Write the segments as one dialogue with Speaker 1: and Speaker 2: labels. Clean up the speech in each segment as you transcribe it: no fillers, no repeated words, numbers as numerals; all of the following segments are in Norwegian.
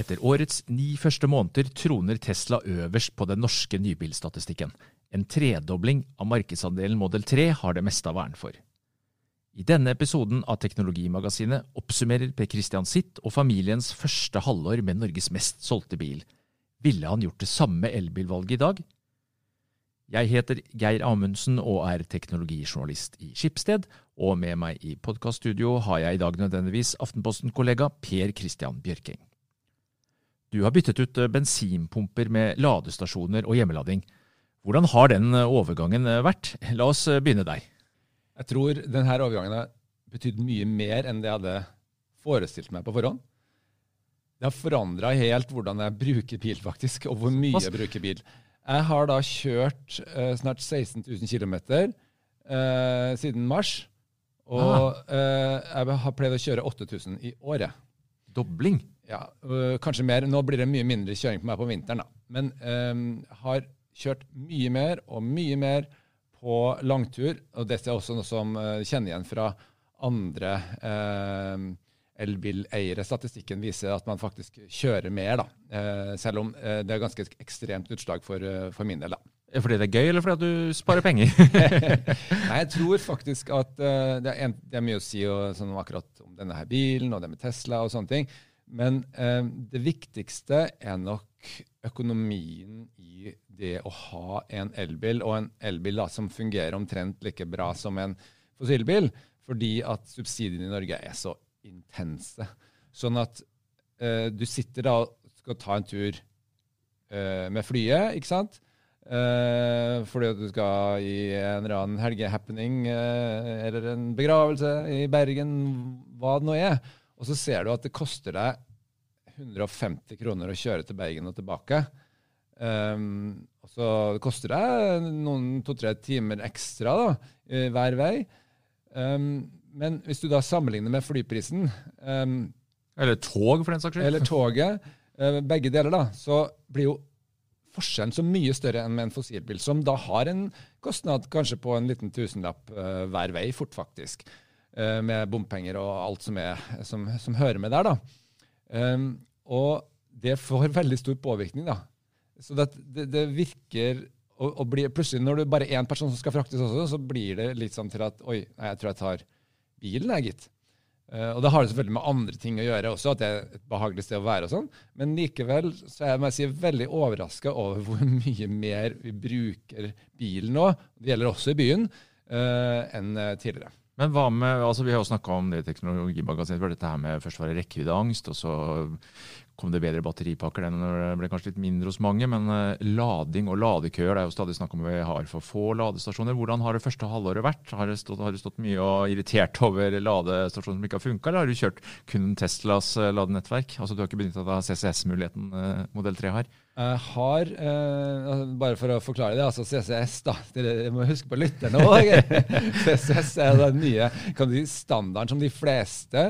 Speaker 1: Etter årets 9 første måneder troner Tesla øverst på den norske nybilstatistikken. En tredobling av markedsandelen Model 3 har det meste av æren for. I denne episoden av Teknologimagasinet oppsummerer Per Christian sitt og familiens første halvår med Norges mest solgte bil. Ville han gjort det samme elbilvalget i dag? Jeg heter Geir Amundsen og er teknologijournalist i Schibsted, og med meg i podcaststudio har jeg i dag nødvendigvis Aftenposten-kollega Per Christian Bjørking. Du har byttet ut bensinpumper med ladestasjoner og hjemmelading. Hvordan har den overgangen vært? La oss begynne der.
Speaker 2: Jeg tror denne overgangen har betydd mye mer enn det jeg hadde forestilt meg på forhånd. Det har forandret helt hvordan jeg bruker bil faktisk, og hvor mye jeg bruker bil. Jeg har da kjørt snart 16 000 kilometer siden mars, og jeg har pleid å kjøre 8 000 i året.
Speaker 1: Dobling?
Speaker 2: Ja, kanskje mer. Nå blir det mye mindre kjøring på meg på vinteren, da. Men har kjørt mye mer på langtur, og dette er også noe som kjenner igjen fra andre elbileiere. Statistikken viser at man faktisk kjører mer, da. Selv om det er ganske ekstremt utslag for min del, da.
Speaker 1: Fordi det er gøy, eller fordi at du sparer penger?
Speaker 2: Nei, jeg tror faktisk at det er mye å si sånn akkurat om denne her bilen, og det med Tesla og sånne ting. Men det viktigste er nok økonomien i det å ha en elbil, og en elbil da, som fungerer omtrent like bra som en fossilbil, fordi at subsidiene i Norge er så intense. Sånn at du sitter da og skal ta en tur med flyet, ikke sant? Fordi at du skal i en eller annen helgehappening eller en begravelse i Bergen, hva det nå er. Og så ser du at det koster deg 150 kroner å kjøre til Bergen og tilbake. Og så koster det noen 2-3 timer ekstra da, hver vei. Men hvis du da sammenligner med flyprisen
Speaker 1: eller tog for den saks skyld.
Speaker 2: Eller toget, begge deler da, så blir jo forskjellen så mye større enn med en fossilbil, som da har en kostnad kanskje på en liten tusenlapp hver vei fort faktisk. Med bompenger og alt som hører med der da. Og det får veldig stor påvirkning da. Så det virker å bli, plutselig når det bare er en person som skal fraktes også, så blir det litt sånn til at, jeg tror jeg tar bilen jeg gitt. Og det har det selvfølgelig med andre ting å gjøre også, at det er et behagelig sted å være og sånn. Men likevel så er jeg veldig overrasket over hvor mye mer vi bruker bilen nå, det gjelder også i byen, enn tidligere.
Speaker 1: Men hva med, vi har jo snakket om det i Teknologimagasinet, for dette her med først var det rekkeviddeangst, og så kom det bedre batteripakker den når det ble kanskje litt mindre hos mange, men lading og ladekøer, det er jo stadig snakk om vi har for få ladestasjoner. Hvordan har det første halvåret vært? Har du stått mye og irritert over ladestasjoner som ikke har funket, eller har du kjørt kun Teslas ladenettverk? Altså du har ikke benyttet av CCS-muligheten Model 3 har?
Speaker 2: Jeg har, bare for å forklare det, altså CCS da, jeg må huske på lytterne også. CCS er den nye standarden som de fleste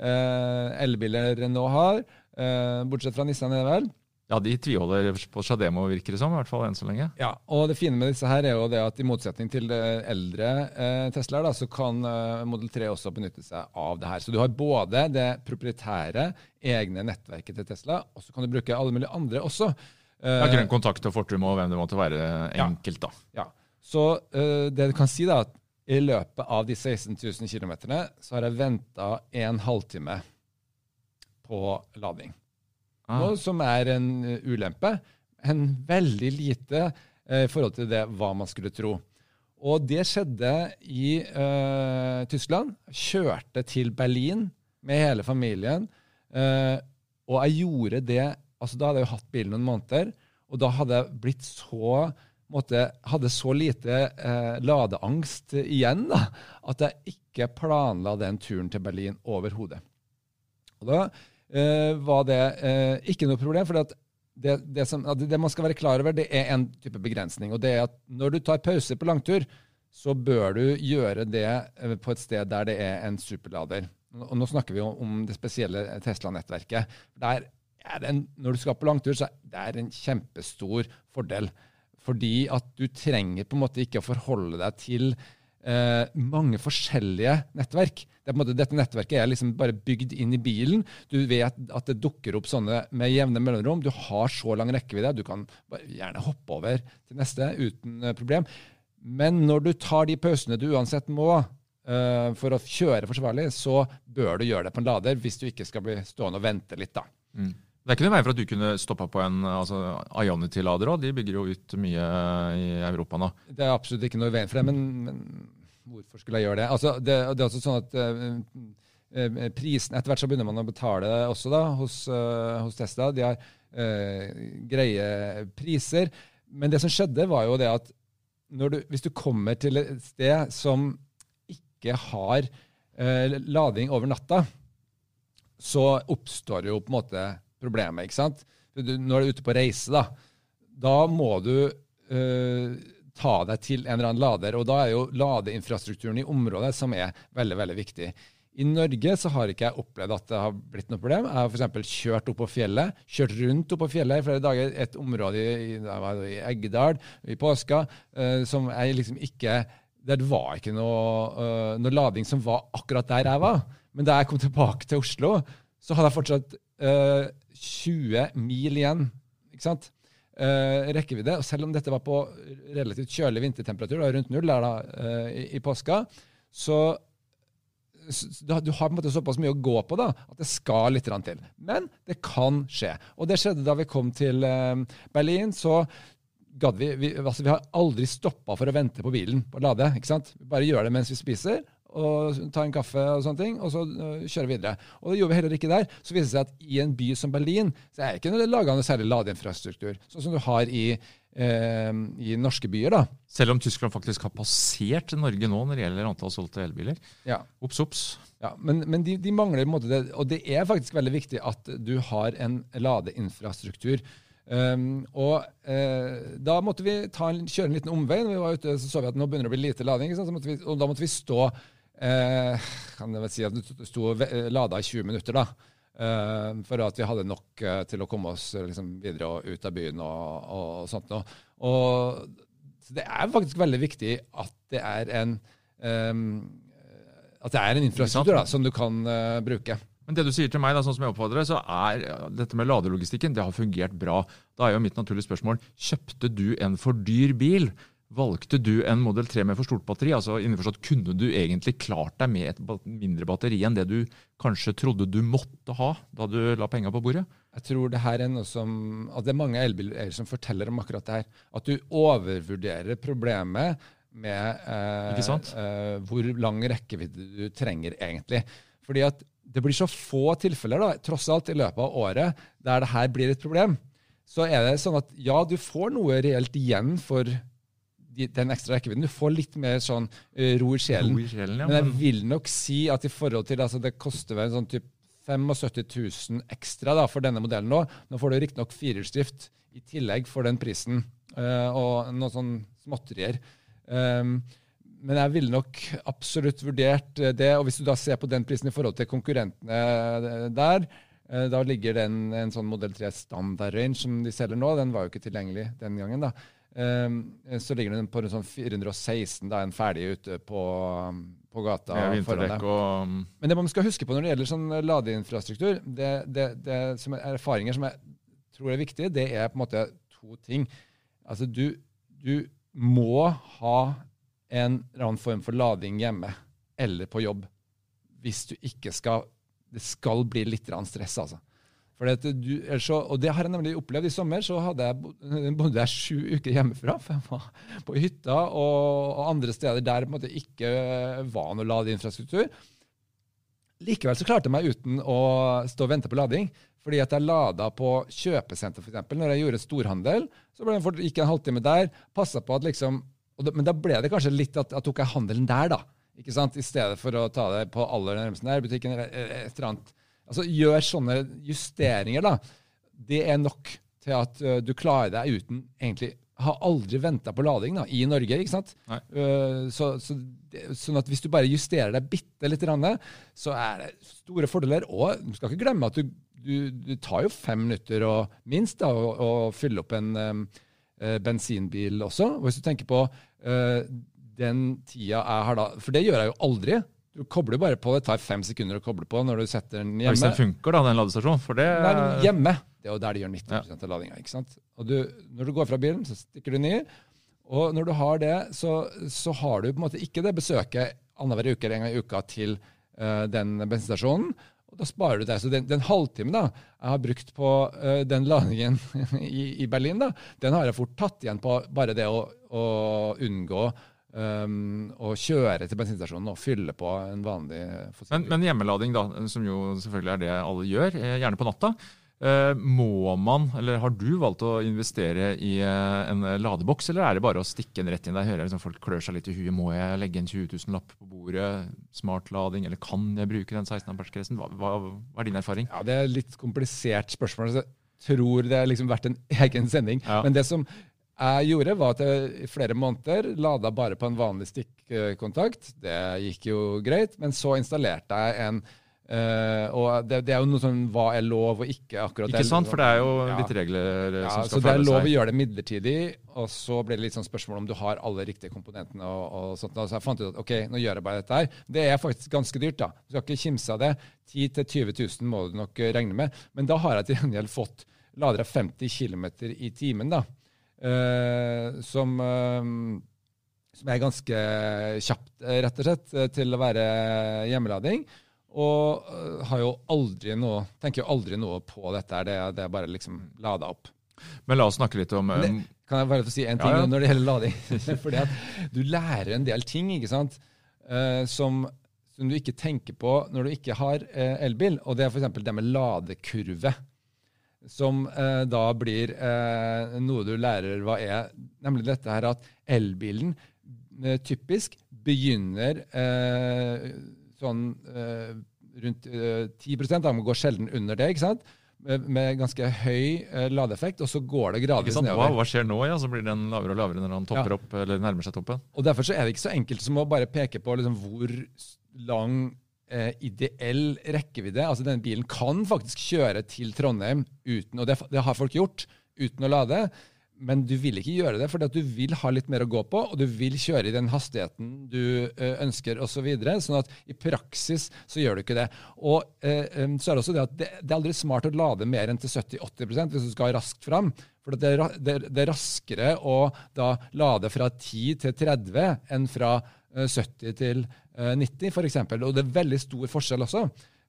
Speaker 2: elbiler nå har, bortsett fra Nissan er det vel?
Speaker 1: Ja, de tviholder på Shademo virker det som, i hvert fall enn så lenge.
Speaker 2: Ja, og det fine med disse her er jo det at i motsetning til eldre Teslaer da, så kan Model 3 også benytte seg av det her. Så du har både det proprietære, egne nettverket til Tesla, og så kan du bruke alle mulige andre også.
Speaker 1: Grønn kontakt og Fortum og hvem det måtte være enkelt da.
Speaker 2: Ja, så det du kan si da, at i løpet av de 16 000 kilometerne så har jeg ventet 1 halvtime på lading. Noe som er en ulempe, en veldig lite i forhold til det hva man skulle tro. Og det skjedde i Tyskland. Kjørte til Berlin med hele familien, og jeg gjorde det, altså da hadde jeg jo hatt bilen noen måneder, og da hadde jeg blitt hadde så lite ladeangst igjen da, at jeg ikke planla den turen til Berlin overhodet. Og da var det ikke noe problem, for det man skal være klar over, det er en type begrensning, og det er at når du tar pause på langtur, så bør du gjøre det på et sted der det er en superlader. Og nå snakker vi om det spesielle Tesla-nettverket. Når du skal på langtur, så det er en kjempestor fordel, fordi at du trenger på en måte ikke å forholde deg til mange forskjellige nettverk. Dette nettverket er liksom bare bygd inn i bilen. Du vet at det dukker opp sånne med jevne mellomrom. Du har så lang rekkevidde. Du kan gjerne hoppe over til neste uten problem. Men når du tar de pausene du uansett må for å kjøre forsvarlig, så bør du gjøre det på en lader hvis du ikke skal bli stående og vente litt da.
Speaker 1: Det er ikke noe vei for at du kunne stoppet på en Ionity-lader også. De bygger jo ut mye i Europa nå.
Speaker 2: Det er absolutt ikke noe vei for det, men hvorfor skulle jeg gjøre det? Altså, det er også sånn at prisen, etter hvert så begynner man å betale også da, hos Tesla. De har greie priser. Men det som skjedde var jo det at hvis du kommer til et sted som ikke har lading over natta, så oppstår jo på en måte problemet, ikke sant? Når du er ute på reise, da må du ta deg til en eller annen lader, og da er jo ladeinfrastrukturen i området som er veldig, veldig viktig. I Norge så har ikke jeg opplevd at det har blitt noe problem. Jeg har for eksempel kjørt opp på fjellet, kjørt rundt opp på fjellet i flere dager, et område i Eggedal, i påska, som jeg liksom ikke, der det var ikke noe lading som var akkurat der jeg var. Men da jeg kom tilbake til Oslo, så hadde jeg fortsatt 20 mil igjen, ikke sant? Rekkevidde, og selv om dette var på relativt kjølig vintertemperatur, rundt 0 i påska, så du har på en måte såpass mye å gå på da, at det skal litt til. Men det kan skje. Og det skjedde da vi kom til Berlin, så vi har aldri stoppet for å vente på bilen på å lade, ikke sant? Vi bare gjør det mens vi spiser, og ta en kaffe og sånne ting, og så kjøre videre. Og det gjorde vi heller ikke der. Så viser det seg at i en by som Berlin, så er det ikke laget noe særlig ladeinfrastruktur, sånn som du har i norske byer da.
Speaker 1: Selv om Tyskland faktisk har passert Norge nå når det gjelder antall solgte elbiler.
Speaker 2: Ja.
Speaker 1: Ops.
Speaker 2: Ja, men de mangler på en måte det, og det er faktisk veldig viktig at du har en ladeinfrastruktur. Da måtte vi kjøre en liten omvei. Når vi var ute, så vi at nå begynner det å bli lite lading, og da måtte vi stå kan jeg vel si at det stod lada i 20 minutter da, for at vi hadde nok til å komme oss liksom, videre og ut av byen og sånt noe. Så det er faktisk veldig viktig at det er en infrastruktur da, som du kan bruke.
Speaker 1: Men det du sier til meg, da, sånn som jeg oppfatter det, så dette med ladelogistikken, det har fungert bra. Da er jo mitt naturlige spørsmål, kjøpte du en for dyr bil? Valgte du en Model 3 med for stort batteri? Altså innforstått, kunne du egentlig klart deg med et mindre batteri enn det du kanskje trodde du måtte ha da du la penger på bordet?
Speaker 2: Jeg tror det her er noe at det er mange elbiler som forteller om akkurat det her. At du overvurderer problemet med hvor lang rekkevidde du trenger egentlig. Fordi at det blir så få tilfeller da, tross alt i løpet av året, der det her blir et problem. Så er det sånn at ja, du får noe reelt igjen for den ekstra rekkevidden. Du får litt mer sånn ro i sjelen.
Speaker 1: Ja.
Speaker 2: Men jeg vil nok si at i forhold til, altså det koster vel en sånn typ 75 000 ekstra da, for denne modellen nå. Nå får du riktig nok firehjulsdrift i tillegg for den prisen, og noen sånn småtterier. Men jeg ville nok absolutt vurdert det, og hvis du da ser på den prisen i forhold til konkurrentene der, da ligger den en sånn Model 3 standard range som de selger nå, den var jo ikke tilgjengelig den gangen da. Så ligger den på en sånn 416, da en ferdig ute på gata.
Speaker 1: Foran deg.
Speaker 2: Men det man skal huske på når det gjelder sånn ladeinfrastruktur, det som er erfaringer som jeg tror er viktige, det er på en måte to ting. Altså du må ha en eller annen form for lading hjemme eller på jobb hvis du ikke det skal bli litt stress altså. Og det har jeg nemlig opplevd i sommer, så bodde jeg 7 uker hjemmefra, for jeg var på hytta og andre steder der det på en måte ikke var noe ladeinfrastruktur. Likevel så klarte jeg meg uten å stå og vente på lading, fordi at jeg lada på kjøpesenter for eksempel. Når jeg gjorde storhandel, så gikk jeg en halvtime der, passet på at liksom, men da ble det kanskje litt at jeg tok handelen der da, ikke sant? I stedet for å ta det på aller nærmeste nærbutikken eller et eller annet. Altså gjør sånne justeringer da. Det er nok til at du klarer deg uten egentlig, har aldri ventet på lading da, i Norge, ikke sant? Sånn at hvis du bare justerer deg bitte litt, så er det store fordeler, og du skal ikke glemme at du tar jo 5 minutter og minst da, og fylle opp en bensinbil også. Og hvis du tenker på den tida jeg har da, for det gjør jeg jo aldri. Du kobler bare på, det tar 5 sekunder å koble på når du setter den hjemme.
Speaker 1: Hvis den funker da, den ladestasjonen, for det...
Speaker 2: Nei, hjemme. Det er jo der de gjør 90% av ladinga, ikke sant? Og når du går fra bilen, så stikker du ned, og når du har det, så har du på en måte ikke det besøket annenhver uke eller en gang i uka til den bensinstasjonen, og da sparer du det. Så den halvtimen da, jeg har brukt på den ladingen i Berlin, da, den har jeg fort tatt igjen på bare det å unngå å kjøre til bensinstasjonen og fylle på en vanlig fossil.
Speaker 1: Men hjemmelading da, som jo selvfølgelig er det alle gjør, gjerne på natta, må man, eller har du valgt å investere i en ladeboks, eller er det bare å stikke den rett inn? Der hører jeg liksom folk klør seg litt i huet. Må jeg legge en 20 000 lapp på bordet, smartlading, eller kan jeg bruke den 16-ampersgrensen? Hva er din erfaring?
Speaker 2: Ja, det er litt komplisert spørsmål. Jeg tror det har liksom vært en egen sending. Ja. Men det som jeg gjorde var at jeg i flere måneder lada bare på en vanlig stikkontakt. Det gikk jo greit, men så installerte jeg en og det er jo noe sånn hva er lov og ikke akkurat.
Speaker 1: Ikke sant, for det er jo litt regler som skal følge seg.
Speaker 2: Så det er lov å gjøre det midlertidig, og så ble det litt sånn spørsmål om du har alle riktige komponentene og sånt. Så jeg fant ut at ok, nå gjør jeg bare dette her. Det er faktisk ganske dyrt da. Du skal ikke kimse av det. 10 000 til 20 000 må du nok regne med. Men da har jeg til gjengjeld fått ladere 50 km i timen da. Som er ganske kjapt, rett og slett, til å være hjemmelading. Og har jo tenker jo aldri noe på dette. Det er bare liksom lada opp.
Speaker 1: Men la oss snakke litt om...
Speaker 2: Kan jeg bare få si en ting når det gjelder lading? Fordi at du lærer en del ting, ikke sant? Som du ikke tenker på når du ikke har elbil. Og det er for eksempel det med ladekurve. Som da blir noe du lærer hva er. Nemlig dette her at elbilen typisk begynner... sånn rundt 10%, man går sjelden under det, ikke sant? Med ganske høy ladeeffekt, og så går det gradvis nedover.
Speaker 1: Hva skjer nå, ja? Så blir den lavere og lavere når den topper opp, eller nærmer seg toppen.
Speaker 2: Og derfor så er det ikke så enkelt som å bare peke på liksom, hvor lang ideell rekkevidde. Altså denne bilen kan faktisk kjøre til Trondheim uten, og det har folk gjort, uten å lade. Men du vil ikke gjøre det, for du vil ha litt mer å gå på, og du vil kjøre i den hastigheten du ønsker, og så videre. Sånn at i praksis så gjør du ikke det. Og så er det også det at det er aldri smart å lade mer enn til 70-80% hvis du skal raskt fram. For det er raskere å da lade fra 10 til 30 enn fra 70 til 90, for eksempel. Og det er veldig stor forskjell også.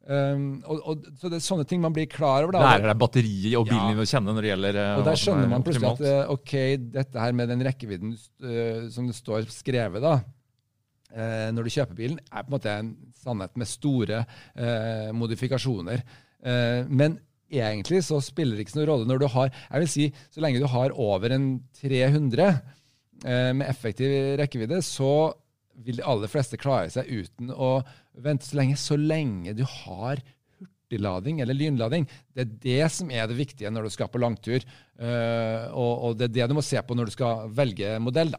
Speaker 2: Så det er sånne ting man blir klar over da.
Speaker 1: Lærer deg batteriet og bilen din å kjenne når det gjelder
Speaker 2: og der skjønner man plutselig at ok, dette her med den rekkevidden som det står skrevet da når du kjøper bilen er på en måte en sannhet med store modifikasjoner, men egentlig så spiller det ikke noen rolle når du har, jeg vil si, så lenge du har over en 300 med effektiv rekkevidde, så vil de aller fleste klare seg uten å vente så lenge du har hurtiglading eller lynlading. Det er det som er det viktige når du skal på langtur, og det er det du må se på når du skal velge modell da.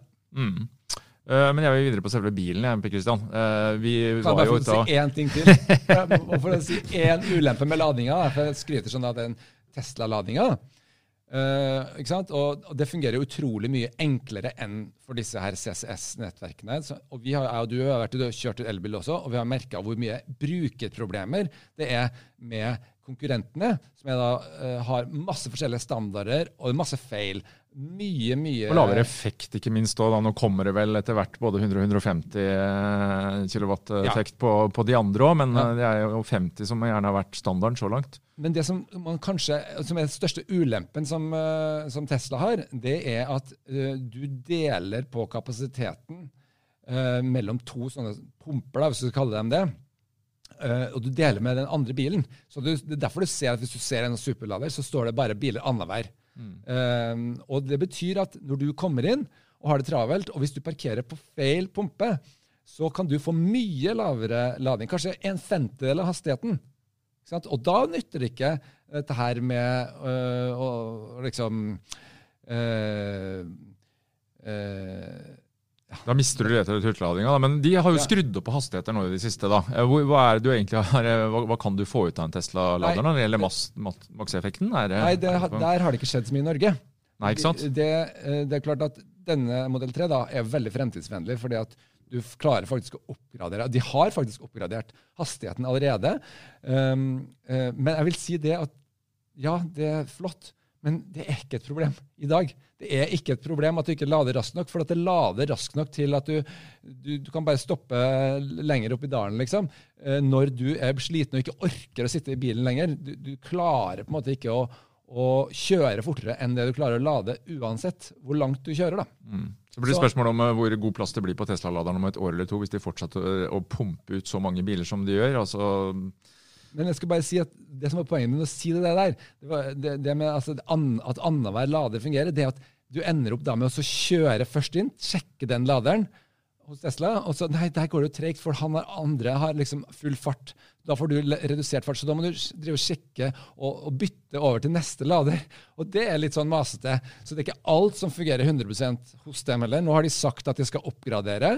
Speaker 1: Men jeg vil videre på selve bilen, Per Kristian.
Speaker 2: Kan jeg bare få si en ting til? For å si en ulempe med ladinga, for jeg skryter sånn av den Tesla-ladinga. Ikke sant? Og det fungerer utrolig mye enklere enn for disse her CCS-nettverkene. Og du har kjørt ut elbil også, og vi har merket hvor mye brukerproblemer det er med konkurrentene, som har masse forskjellige standarder og masse feil. Mye...
Speaker 1: Og lavere effekt, ikke minst. Da. Nå kommer det vel etter hvert både 100 og 150 kilowatt-effekt på de andre også, men det er jo 50 som gjerne har vært standarden så langt.
Speaker 2: Men det som er den største ulempen som Tesla har, det er at du deler på kapasiteten mellom to sånne pumper, hvis du kaller dem det, og du deler med den andre bilen. Så det er derfor du ser at hvis du ser en superlader, så står det bare biler annenhver. Og det betyr at når du kommer inn og har det travelt, og hvis du parkerer på feil pumpe, så kan du få mye lavere lading, kanskje 1/5 av hastigheten. Og da nytter det ikke dette her med å liksom
Speaker 1: Da mister du det til hurtigladinga, men de har jo skrudd opp på hastigheter nå i det siste. Da. Hva kan du få ut av en Tesla-lader når det gjelder makseffekten?
Speaker 2: Nei, der har det ikke skjedd så mye i Norge.
Speaker 1: Nei, ikke sant?
Speaker 2: Det er klart at denne Model 3 da veldig fremtidsvennlig, fordi at du klarer faktisk å oppgradere. De har faktisk oppgradert hastigheten allerede. Men jeg vil si det at ja, det flott, men det ikke et problem i dag. Det ikke et problem at du ikke lader raskt nok, for at det lader raskt nok til at du kan bare stoppe lenger opp i dalen, liksom. Når du sliten og ikke orker å sitte i bilen lenger. Du klarer på en måte ikke å kjøre fortere enn det du klarer å lade, uansett hvor langt du kjører, da.
Speaker 1: Så blir det spørsmål om hvor god plass det blir på Tesla-laderen om et år eller to, hvis de fortsetter å pumpe ut så mange biler som de gjør.
Speaker 2: Men jeg skal bare si at det som var poenget med å si det der, det med altså, at annenhver lader fungerer, det at du ender opp da med å kjøre først inn, sjekke den laderen hos Tesla, og så, nei, der går det jo tregt, for andre har liksom full fart. Da får du redusert fart, så da må du drive og sjekke og bytte over til neste lader. Og det litt sånn masete. Så det ikke alt som fungerer 100% hos dem heller. Nå har de sagt at de skal oppgradere,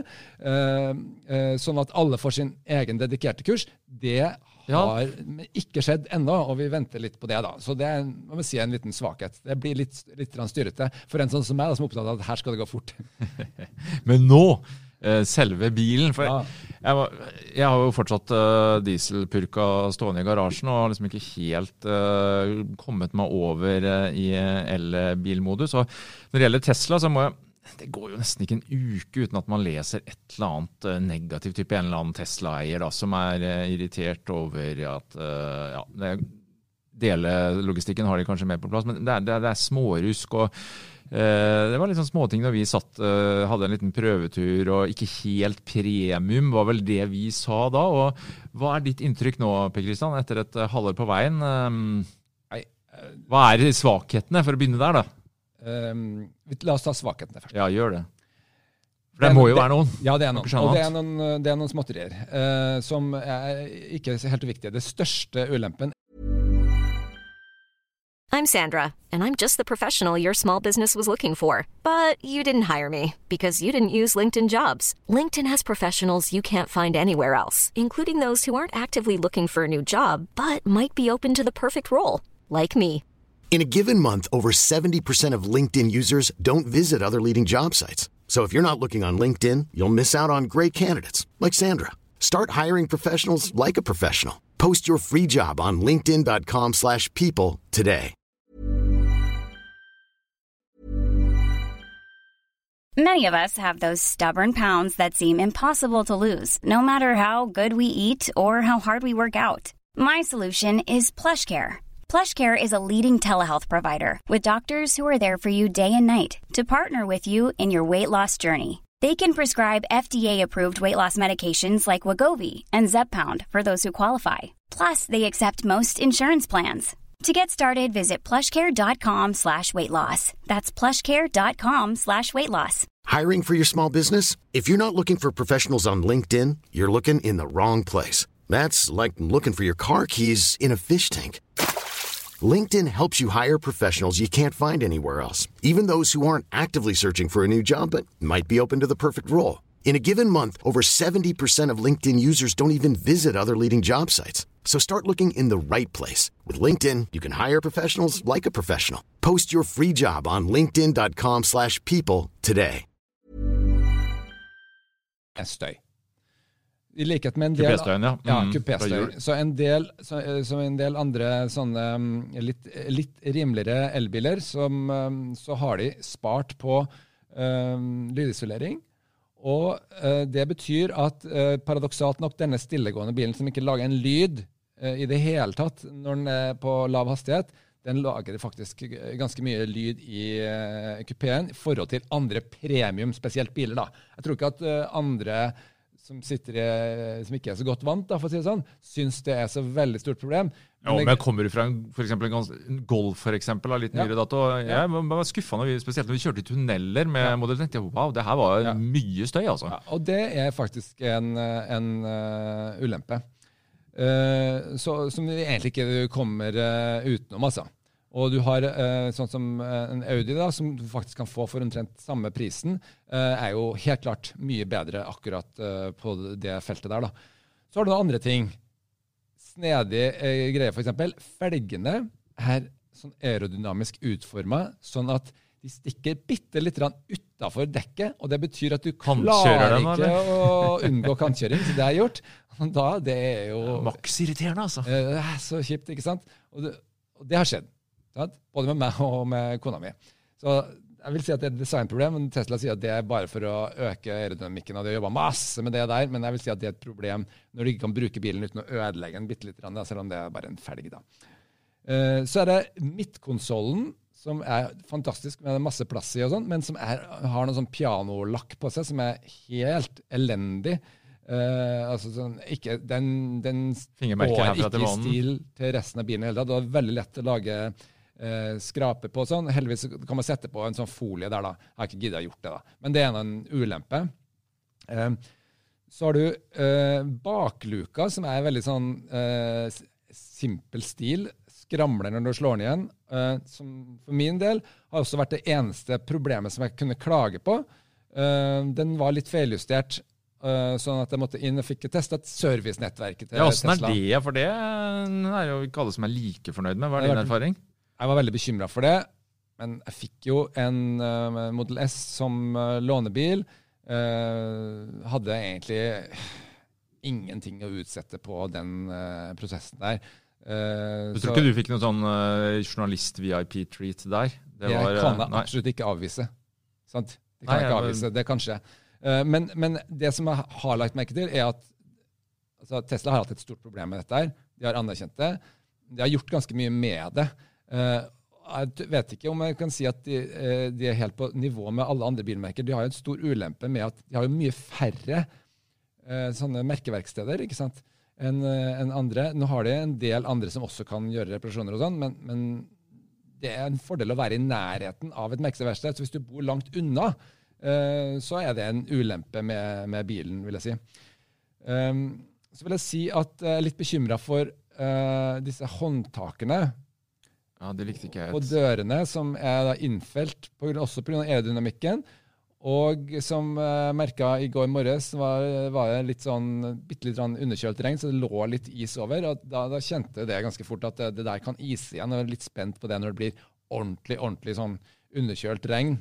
Speaker 2: sånn at alle får sin egen dedikerte kurs. Det har ikke skjedd ennå, og vi venter litt på det da. Så det må vi si en liten svakhet. Det blir litt styrete for en sånn som meg, som er opptatt av at her skal det gå fort.
Speaker 1: Men nå, selve bilen, for jeg har jo fortsatt dieselpurka stående i garasjen, og har liksom ikke helt kommet meg over i elbilmodus. Og når det gjelder Tesla, så må jeg det går jo nesten ikke en uke uten at man leser et eller annet negativt type, en eller annen Tesla-eier da, som irritert over at delelogistikken har de kanskje mer på plass, men det smårusk, og det var litt sånn småting da vi hadde en liten prøvetur, og ikke helt premium var vel det vi sa da. Og hva ditt inntrykk nå, Per Kristian, etter et halvår på veien? Hva svakhetene, for å begynne der da?
Speaker 2: La oss ta svakhetene først.
Speaker 1: Ja, gjør det. For det må jo være noen.
Speaker 2: Ja, det noen. Og det noen småtterier som ikke helt viktige. Det største ulempen.
Speaker 3: I'm Sandra, and I'm just the professional your small business was looking for. But you didn't hire me because you didn't use LinkedIn Jobs. LinkedIn has professionals you can't find anywhere else, including those who aren't actively looking for a new job, but might be open to the perfect role, like me.
Speaker 4: In a given month, over 70% of LinkedIn users don't visit other leading job sites. So if you're not looking on LinkedIn, you'll miss out on great candidates like Sandra. Start hiring professionals like a professional. Post your free job on linkedin.com/people today.
Speaker 5: Many of us have those stubborn pounds that seem impossible to lose, no matter how good we eat or how hard we work out. My solution is PlushCare. PlushCare is a leading telehealth provider with doctors who are there for you day and night to partner with you in your weight loss journey. They can prescribe FDA-approved weight loss medications like Wegovy and Zepbound for those who qualify. Plus, they accept most insurance plans. To get started, visit plushcare.com/weightloss. That's plushcare.com/weightloss.
Speaker 4: Hiring for your small business? If you're not looking for professionals on LinkedIn, you're looking in the wrong place. That's like looking for your car keys in a fish tank. LinkedIn helps you hire professionals you can't find anywhere else, even those who aren't actively searching for a new job but might be open to the perfect role. In a given month, over 70% of LinkedIn users don't even visit other leading job sites. So start looking in the right place. With LinkedIn, you can hire professionals like a professional. Post your free job on linkedin.com/people today.
Speaker 2: Støy. I likhet med en del
Speaker 1: kupéstøyen,
Speaker 2: kupéstøy. Så en del andre sånne litt rimeligere elbiler, så har de spart på lydisolering. Og det betyr at paradoksalt nok denne stillegående bilen som ikke lager en lyd i det hele tatt når den på lav hastighet, den lager faktisk ganske mye lyd i kupéen i forhold til andre premium, spesielt biler da. Jeg tror ikke at andre som ikke så godt vant, da, for å si det sånn, synes det så veldig stort problem.
Speaker 1: Men kommer du fra for eksempel en Golf, for eksempel, av litt nyere dato, jeg var skuffende, spesielt når vi kjørte i tunneler med Model 3. Wow, det her var mye støy, altså. Ja,
Speaker 2: og det faktisk en ulempe. Som vi egentlig ikke kommer utenom, altså. Og du har sånn som en Audi da, som du faktisk kan få for omtrent samme prisen, jo helt klart mye bedre akkurat på det feltet der da. Så har du noen andre ting. Snedig greie for eksempel. Felgene sånn aerodynamisk utformet, sånn at de stikker bitte litt utenfor dekket, og det betyr at du
Speaker 1: Kantkjører
Speaker 2: klarer
Speaker 1: den,
Speaker 2: ikke å unngå kantkjøring, så det er gjort. Og da, det er jo...
Speaker 1: Maks irriterende, altså.
Speaker 2: Det er så kjipt, ikke sant? Og det har skjedd, sant? Både med meg og med kona mi. Så jeg vil si at det er et designproblem, men Tesla sier at det er bare for å øke aerodynamikken, og de har jobbet masse med det der, men jeg vil si at det er et problem når du ikke kan bruke bilen uten å ødelegge den bitte litt, selv om det er bare en felg da. Så er det midtkonsollen, som er fantastisk med masse plass i og sånn, men som har noen sånn pianolakk på seg, som er helt elendig. Altså sånn, ikke, den går ikke i stil til resten av bilen i hele tatt. Det er veldig lett å lage skrape på sånn. Heldigvis kan man sette på en sånn folie der da. Jeg har ikke giddet å gjort det da. Men det er en ulempe. Så har du bakluka, som er veldig sånn simpel stil. Skramler når du slår den igjen. Som for min del har også vært det eneste problemet som jeg kunne klage på. Den var litt feiljustert, sånn at jeg måtte inn og fikk testet servicenettverket til Tesla.
Speaker 1: Hvordan er det? For det er jo ikke alle som er like fornøyd med. Hva er din erfaring?
Speaker 2: Jeg var veldig bekymret for det, men jeg fikk jo en Model S som lånebil. Hadde egentlig ingenting å utsette på den prosessen der.
Speaker 1: Du tror ikke du fikk noen sånn journalist-VIP-treat der?
Speaker 2: Det kan jeg absolutt ikke avvise. Sant? Det kan jeg ikke avvise, det kan skje. Men det som jeg har lagt merke til, er at altså, Tesla har hatt et stort problem med dette her. De har anerkjent det. De har gjort ganske mye med det. Jeg vet ikke om jeg kan si at de er helt på nivå med alle andre bilmerker. De har jo en stor ulempe med at de har jo mye færre sånne merkeverksteder, ikke sant, enn andre. Nå har de en del andre som også kan gjøre reparasjoner og sånn, men det er en fordel å være i nærheten av et merkeverksted. Så hvis du bor langt unna, så er det en ulempe med bilen, vil jeg si. Så vil jeg si at jeg er litt bekymret for disse håndtakene
Speaker 1: det likte ikke jeg.
Speaker 2: På dørene, som er da innfelt også på grunn av aerodynamikken, og som merket i går morges var det litt sånn bitte litt underkjølt regn, så det lå litt is over, og da kjente det ganske fort at det der kan ise igjen, og jeg er litt spent på det når det blir ordentlig sånn underkjølt regn.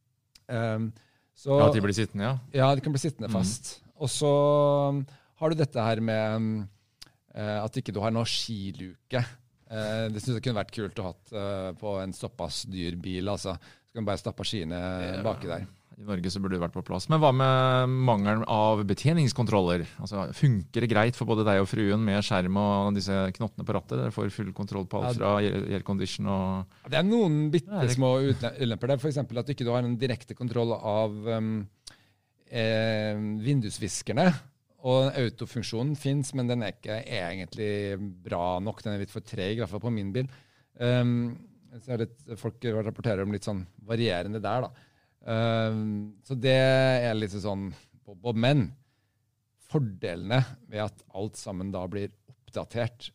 Speaker 2: Så,
Speaker 1: at de blir sittende, ja? Ja,
Speaker 2: de kan bli sittende fast. Og så har du dette her med at ikke du har noe skiluke. Det synes jeg kunne vært kult å ha på en såpass dyr bil, altså. Så kan du bare stappe skiene baki der.
Speaker 1: I Norge så burde det vært på plass. Men hva med mangelen av betjeningskontroller? Altså, funker det greit for både deg og fruen med skjerm og disse knottene på rattet? Dere får full kontroll på alt fra aircondition og...
Speaker 2: Det er noen bittesmå ulemper der. For eksempel at du ikke har en direkte kontroll av vindusviskerne. Og autofunksjonen finnes, men den er ikke egentlig bra nok. Den er litt for treg, i hvert fall på min bil. Så folk rapporterer om litt sånn varierende der, da. Så det er litt sånn men fordelene ved at alt sammen da blir oppdatert,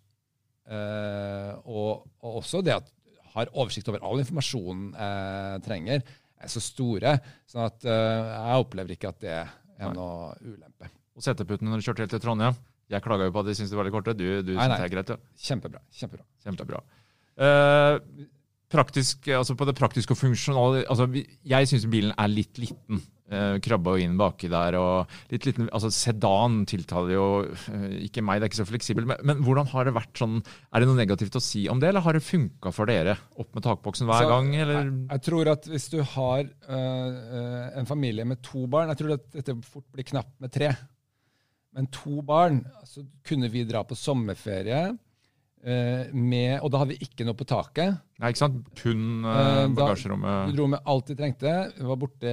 Speaker 2: og også det at jeg har oversikt over all informasjonen jeg trenger, er så store, sånn at jeg opplever ikke at det er noe ulempe.
Speaker 1: Og seteputene når du kjørte helt til Trondheim. Jeg klaget jo på at de synes det var litt korte. Du synes det er greit, ja. Kjempebra. Praktisk, altså på det praktiske og funksjonale, altså jeg synes bilen er litt liten. Krabba inn baki der, og litt liten, altså sedan tiltaler jo ikke meg, det er ikke så fleksibel, men hvordan har det vært sånn, er det noe negativt å si om det, eller har det funket for dere? Opp med takboksen hver gang, eller?
Speaker 2: Jeg tror at hvis du har en familie med 2 barn, jeg tror at dette fort blir knapt med 3. Men 2 barn, så kunne vi dra på sommerferie, og da hadde vi ikke noe på taket.
Speaker 1: Nei, ikke sant? Kun bagasjerommet.
Speaker 2: Vi dro med alt vi trengte. Vi var borte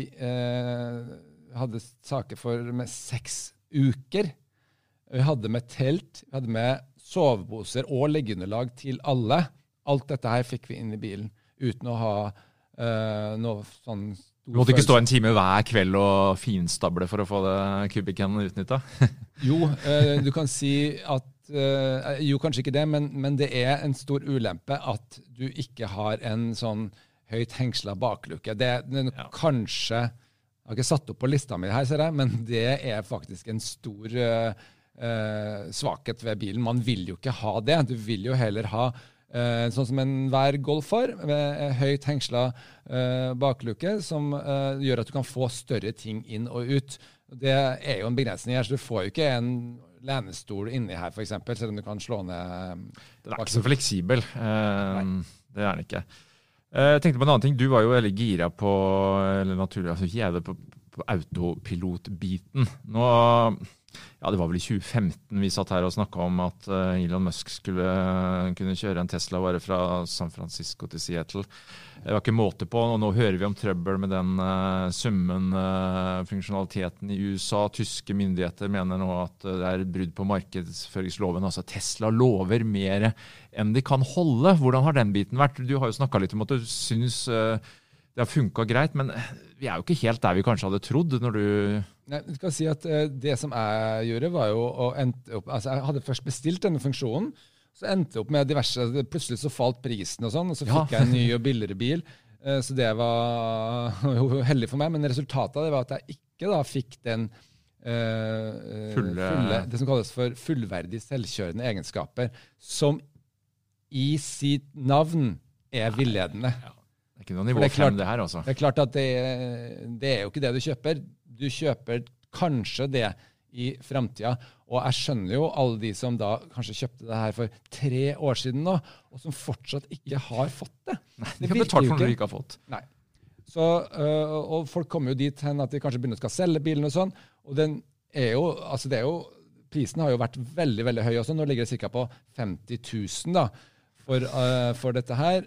Speaker 2: hadde saker med 6 uker. Vi hadde med telt, vi hadde med soveposer og leggeunderlag til alle. Alt dette her fikk vi inn i bilen, uten å ha noe sånn...
Speaker 1: Du måtte ikke stå en time hver kveld og finstable for å få det kubikken utnyttet?
Speaker 2: Jo, du kan si at jo, kanskje ikke det, men det er en stor ulempe at du ikke har en sånn høyt hengsla bakluke. Det er kanskje, jeg har ikke satt opp på lista mi her, ser jeg, men det er faktisk en stor svakhet ved bilen. Man vil jo ikke ha det. Du vil jo heller ha Sånn som enhver Golf har, med høyt hengslet bakluke, som gjør at du kan få større ting inn og ut. Det jo en begrensning her, så du får jo ikke en lenestol inni her, for eksempel, selv om du kan slå ned.
Speaker 1: Den ikke så fleksibel. Det den ikke. Jeg tenkte på en annen ting. Du var jo veldig gira på, eller naturlig, altså ikke på autopilotbiten. Nå, det var vel i 2015 vi satt her og snakket om at Elon Musk skulle kunne kjøre en Tesla bare fra San Francisco til Seattle. Det var ikke måte på, og nå hører vi om trøbbel med den funksjonaliteten i USA. Tyske myndigheter mener nå at det brudd på markedsføringsloven. Altså Tesla lover mer enn de kan holde. Hvordan har den biten vært? Du har jo snakket litt om at du synes det har funket greit, men vi jo ikke helt der vi kanskje hadde trodd når du...
Speaker 2: Nei, du skal si at det som jeg gjorde var jo å endte opp... Altså, jeg hadde først bestilt denne funksjonen, så endte jeg opp med diverse... Plutselig så falt prisen og sånn, og så fikk jeg en ny og billigere bil. Så det var jo heldig for meg, men resultatet av det var at jeg ikke da fikk den det som kalles for fullverdig selvkjørende egenskaper, som i sitt navn villedende. Ja.
Speaker 1: Det ikke noe nivå 5 det her, altså.
Speaker 2: Det klart at det jo ikke det du kjøper. Du kjøper kanskje det i fremtiden, og jeg skjønner jo alle de som da kanskje kjøpte det her for 3 år siden nå, og som fortsatt ikke har fått det.
Speaker 1: Nei, de har betalt for noe de ikke har fått.
Speaker 2: Nei. Så, og folk kommer jo dit hen at de kanskje begynner å selge bilen og sånn, og den jo, altså det jo, prisen har jo vært veldig, veldig høy også. Nå ligger det cirka på 50 000 da, for dette her.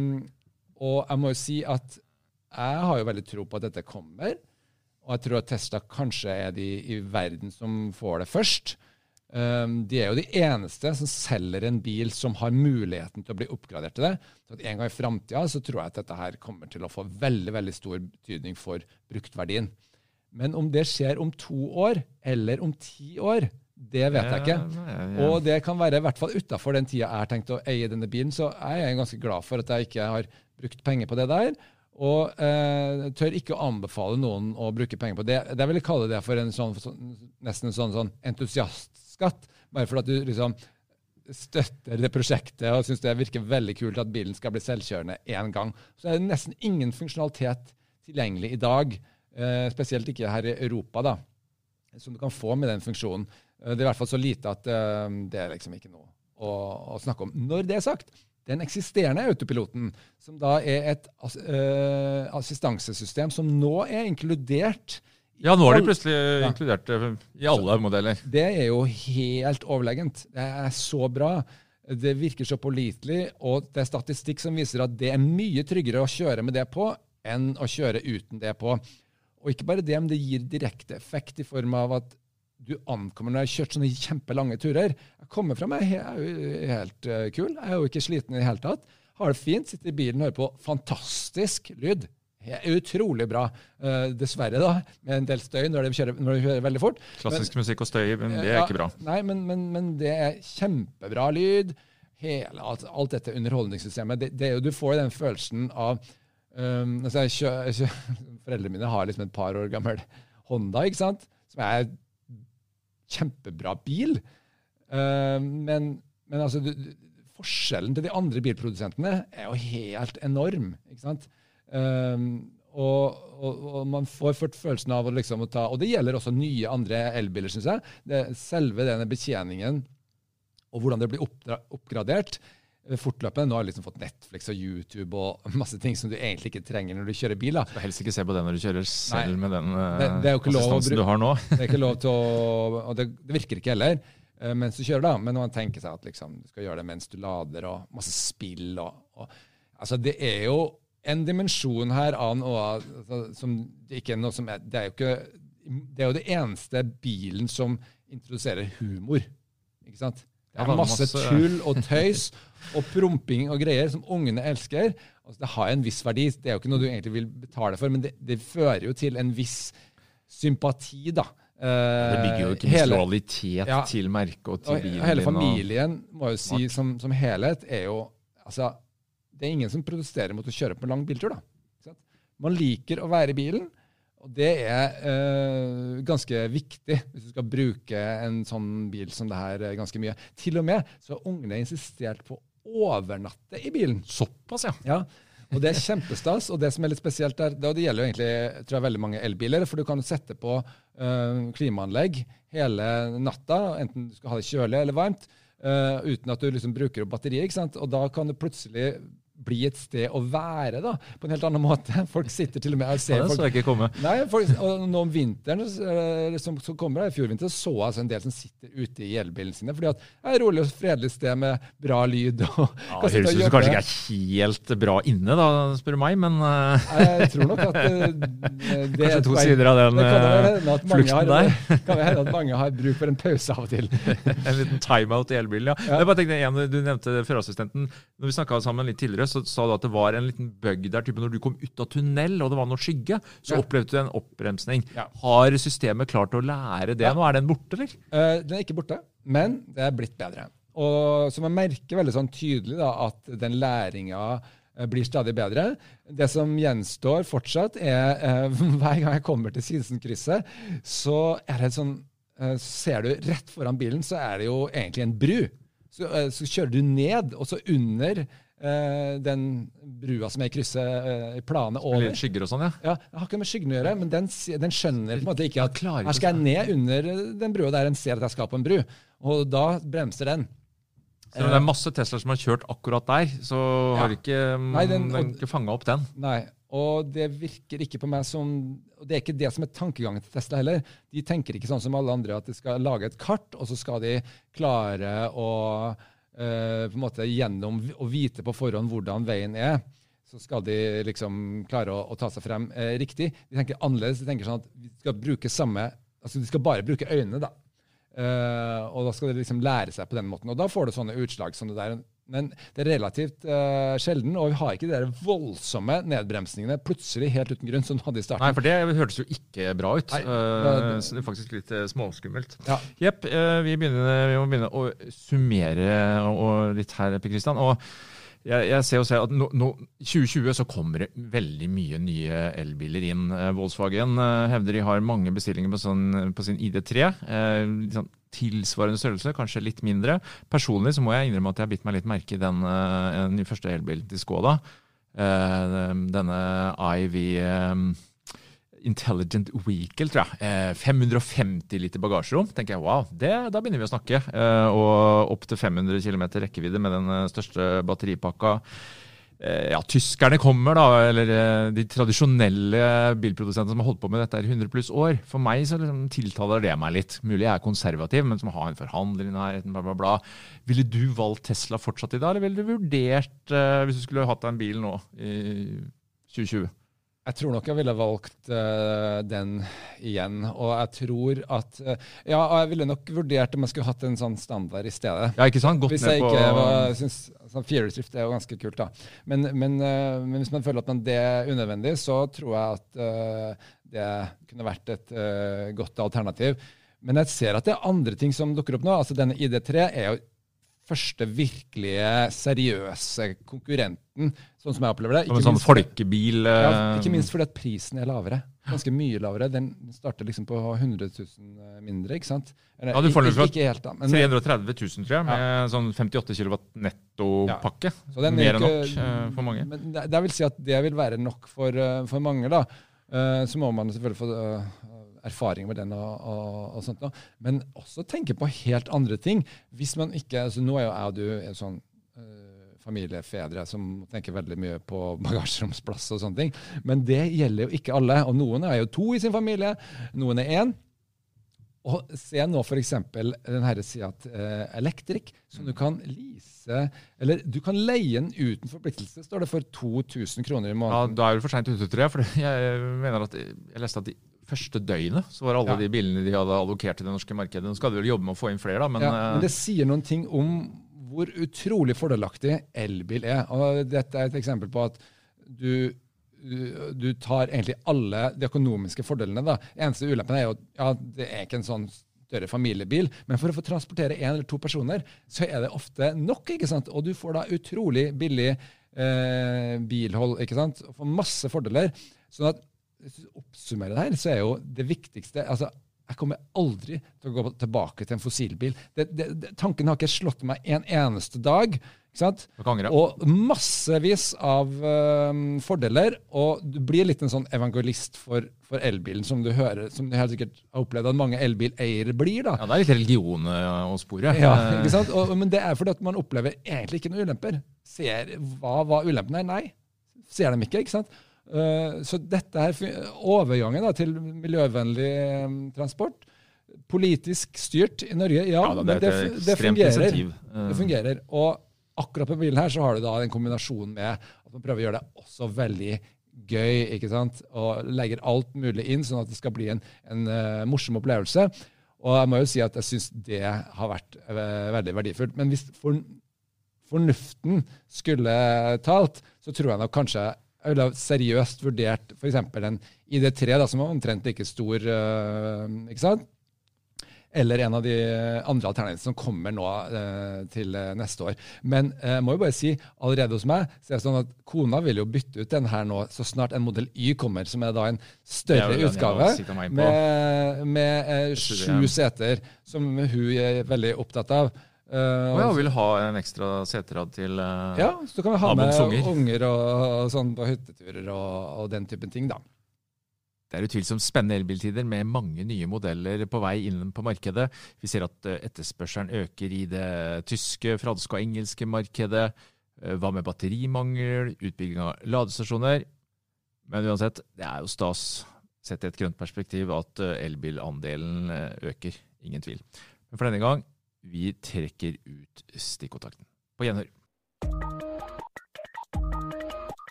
Speaker 2: Og jeg må jo si at jeg har jo veldig tro på at dette kommer, og jeg tror at Tesla kanskje de i verden som får det først. De jo de eneste som selger en bil som har muligheten til å bli oppgradert til det. Så at en gang i fremtiden så tror jeg at dette her kommer til å få veldig, veldig stor betydning for bruktverdien. Men om det skjer om 2 år, eller om 10 år, det vet jeg ikke. Og det kan være i hvert fall utenfor den tiden jeg har tenkt å eie denne bilen, så jeg ganske glad for at jeg ikke har brukt penger på det der, og tør ikke å anbefale noen å bruke penger på det. Det vil jeg kalle det for en sånn, nesten en sånn entusiastskatt, bare for at du liksom støtter det prosjektet og synes det virker veldig kult at bilen skal bli selvkjørende en gang. Så det nesten ingen funksjonalitet tilgjengelig i dag, spesielt ikke her i Europa da, som du kan få med den funksjonen. Det i hvert fall så lite at det liksom ikke noe å snakke om. Når det sagt, den eksisterende autopiloten, som da et assistansesystem som nå inkludert...
Speaker 1: Ja, nå har de plutselig inkludert det i alle modeller.
Speaker 2: Det jo helt overlegent. Det så bra. Det virker så pålitelig, og det statistikk som viser at det mye tryggere å kjøre med det på, enn å kjøre uten det på. Og ikke bare det, men det gir direkte effekt i form av at du ankommer når jeg har kjørt sånne kjempelange turer. Jeg kommer fra meg, jeg jo helt kul. Jeg jo ikke sliten i det hele tatt. Har det fint, sitter i bilen og hører på fantastisk lyd. Det utrolig bra. Dessverre da, med en del støy når du kjører veldig fort.
Speaker 1: Klassisk musikk og støy, men det ikke bra.
Speaker 2: Nei, men det kjempebra lyd. Alt dette underholdningssystemet. Det jo, du får den følelsen av... foreldrene mine har liksom et par år gammel Honda, ikke sant? Som kjempebra bil. Men altså, forskjellen til de andre bilprodusentene jo helt enorm, ikke sant? Og man får følelsen av å liksom å ta, og det gjelder også nye andre elbiler, synes jeg. Selve denne betjeningen, og hvordan det blir oppgradert, fortløpende. Nå har du liksom fått Netflix og YouTube og masse ting som du egentlig ikke trenger når du kjører bil. Da.
Speaker 1: Du skal helst ikke se på det når du kjører selv. Nei, med den
Speaker 2: det jo ikke
Speaker 1: assistansen du har nå.
Speaker 2: Det ikke lov til å... Og det virker ikke heller mens du kjører da. Men når man tenker seg at liksom, du skal gjøre det mens du lader og masse spill. Altså det jo en dimensjon her av noe som ikke noe som det jo det eneste bilen som introduserer humor. Ikke sant? Det masse tull og tøys og promping og greier som ungene elsker. Altså, det har en viss verdi. Det jo ikke noe du egentlig vil betale for, men det fører jo til en viss sympati, da.
Speaker 1: Det bygger jo ikke visualitet til merket og til bilen.
Speaker 2: Og hele familien, må jo si, som helhet, jo... Altså, det ingen som protesterer mot å kjøre på en lang biltur, da. Man liker å være i bilen, og det ganske viktig hvis du skal bruke en sånn bil som det her ganske mye. Til og med så har ungene insistert på overnatte i bilen.
Speaker 1: Såpass, ja.
Speaker 2: Ja, og det kjempestas, og det som litt spesielt der, det gjelder jo egentlig, tror jeg, veldig mange elbiler, for du kan sette på klimaanlegg hele natta, enten du skal ha det kjølig eller varmt, uten at du liksom bruker opp batteriet, ikke sant? Og da kan du plutselig bli et sted å være da, på en helt annen måte. Folk sitter til og med og ser
Speaker 1: det så jeg ikke komme.
Speaker 2: Nei, og nå om vinteren som kommer, i fjorvinter, så altså en del som sitter ute i elbilen sine, fordi at det er et rolig og fredelig sted med bra lyd. Og
Speaker 1: det høres ut som kanskje ikke er helt bra inne, da, spør du meg, men
Speaker 2: jeg tror nok at det
Speaker 1: kanskje to sider av den flukten der.
Speaker 2: Kan det hende at mange har bruk for en pause av og til.
Speaker 1: En liten timeout i elbilen, ja. Jeg bare tenkte, du nevnte førerassistenten. Når vi snakket sammen litt tidligere, så sa du at det var en liten bug der, typen når du kom ut av tunnel, og det var noe skygge, så opplevde du en oppbremsning. Ja. Har systemet klart å lære det? Nå er den borte, eller?
Speaker 2: Den er ikke borte, men det er blitt bedre. Og så man merker veldig sånn tydelig da, at den læringen blir stadig bedre. Det som gjenstår fortsatt er, hver gang jeg kommer til Sinsenkrysset, så er det sånn, ser du rett foran bilen, så er det jo egentlig en bru. Så kjører du ned, og så under den brua som er i krysset i planet over.
Speaker 1: Litt skygger og sånn, ja.
Speaker 2: Ja, det har ikke med skyggen å gjøre, men den skjønner på en måte ikke at her skal jeg ned under den brua der den ser at jeg skal på en bru, og da bremser den.
Speaker 1: Så det er masse Tesla som har kjørt akkurat der, så har den ikke fanget opp den.
Speaker 2: Nei, og det virker ikke på meg som, og det er ikke det som er tankegangen til Tesla heller. De tenker ikke sånn som alle andre at de skal lage et kart, og så skal de klare å på en måte gjennom å vite på forhånd hvordan veien er, så skal de liksom klare å ta seg frem riktig. De tenker annerledes, de tenker sånn at vi skal bruke de skal bare bruke øynene da. Og da skal de liksom lære seg på den måten, og da får du sånne utslag som det der. Men det er relativt sjelden, og vi har ikke de der voldsomme nedbremsningene plutselig helt uten grunn som du hadde i starten.
Speaker 1: Nei, for det hørtes jo ikke bra ut. Så det er faktisk litt småskummelt.
Speaker 2: Ja.
Speaker 1: Jepp, vi må begynne å summere litt her, Per Kristian. Og jeg ser jo at nå 2020 så kommer det veldig mye nye elbiler inn. Volkswagen hevder de har mange bestillinger på sin ID3. Sånn tilsvarende størrelse, kanskje litt mindre. Personlig så må jeg innrømme at jeg har bitt meg litt merke i den første elbil til Skoda. Denne IV Intelligent Vehicle, tror jeg. 550 liter bagasjerom. Tenker jeg, wow, da begynner vi å snakke. Og opp til 500 km rekkevidde med den største batteripakka. Ja, tyskerne kommer da, eller de tradisjonelle bilprodusentene som har holdt på med dette i 100 pluss år. For meg så liksom tiltaler det meg litt. Mulig jeg er konservativ, men som har en forhandler i nærheten, bla bla bla. Ville du valgt Tesla fortsatt i dag, eller ville du vurdert, hvis du skulle hatt deg en bil nå i 2020?
Speaker 2: Jeg tror nok jeg ville valgt den igjen, og jeg tror at jeg ville nok vurdert om jeg skulle hatt en sånn standard i stedet.
Speaker 1: Ja, ikke sant?
Speaker 2: Hvis jeg ikke synes sånn Fury-drift er jo ganske kult da. Men hvis man føler at det er unødvendig, så tror jeg at det kunne vært et godt alternativ. Men jeg ser at det er andre ting som dukker opp nå. Altså denne ID3 er jo første virkelige, seriøse konkurrenten, sånn som jeg opplever det.
Speaker 1: Som en sånn folkebil?
Speaker 2: Ikke minst fordi at prisen er lavere. Ganske mye lavere. Den starter liksom på 100 000 mindre, ikke sant?
Speaker 1: Ja, du får den fra
Speaker 2: ikke helt da. Men
Speaker 1: 330 000, tror jeg, med sånn 58 kilowatt nettopakke. Ja. Mer enn nok for mange.
Speaker 2: Men det vil si at det vil være nok for mange da. Så må man selvfølgelig få erfaring med den og sånt da. Men også tenke på helt andre ting. Hvis man ikke, altså nå er jo jeg og du en sånn familiefedre som tenker veldig mye på bagasjeromsplass og sånne ting. Men det gjelder jo ikke alle. Og noen er jo 2 i sin familie, noen er 1. Og se nå for eksempel den her Seat Electric, som du kan lease, eller du kan leie den uten forpliktelse, står det for 2000 kroner i måneden.
Speaker 1: Ja, da er det for sent ute, tror jeg, for jeg mener at jeg leste at første døgnet så var alle de bilene de hadde allokert til det norske markedet. Nå skal de vel jobbe med å få inn flere da, men
Speaker 2: det sier noen ting om hvor utrolig fordelaktig elbil er. Og dette er et eksempel på at du tar egentlig alle de økonomiske fordelene da. Eneste ulempen er jo at det er ikke en sånn større familiebil, men for å få transportere 1 eller 2 personer, så er det ofte nok, ikke sant? Og du får da utrolig billig bilhold, ikke sant? Og får masse fordeler. Sånn at hvis du oppsummerer det her, så er jo det viktigste, altså jeg kommer aldri til å gå tilbake til en fossilbil. Tanken har ikke slått meg en eneste dag, Ikke sant? Og massevis av fordeler, og du blir litt en sånn evangelist for elbilen, som du hører, som du helt sikkert har opplevd at mange elbileiere blir da.
Speaker 1: Ja, det er litt religion å spore.
Speaker 2: Ja, ikke sant? Men det er fordi at man opplever egentlig ikke noen ulemper. Hva ulempen er? Nei, ser dem ikke sant? Så dette her, overgangen da, til miljøvennlig transport, politisk styrt i Norge, men det fungerer. Det fungerer, og akkurat på bilen her så har du da en kombinasjon med at man prøver å gjøre det også veldig gøy, ikke sant? Og legger alt mulig inn, sånn at det skal bli en morsom opplevelse. Og jeg må jo si at jeg synes det har vært veldig verdifullt. Men hvis fornuften skulle talt, så tror jeg nok kanskje jeg ville ha seriøst vurdert for eksempel en ID3, da, som er omtrent like stor, ikke sant? Eller en av de andre alternativene som kommer nå til neste år. Men jeg må jo bare si, allerede hos meg, så er det sånn at kona vil jo bytte ut den her nå, så snart en modell Y kommer, som er da en større utgave, med 7 seter, som hun er veldig opptatt av.
Speaker 1: Og vil ha en ekstra seterad til
Speaker 2: ja, så kan vi ha med unger og sånn på hytteturer og den typen ting da.
Speaker 1: Det er utvilsomt spennende elbiltider med mange nye modeller på vei inn på markedet. Vi ser at etterspørselen øker i det tyske, franske og engelske markedet. Hva med batterimangel, utbygging av ladestasjoner? Men uansett, det er jo stas, sett i et grønt perspektiv, at elbilandelen øker. Ingen tvil. Men for denne gang, vi trekker ut stikkontakten. På gjenhør.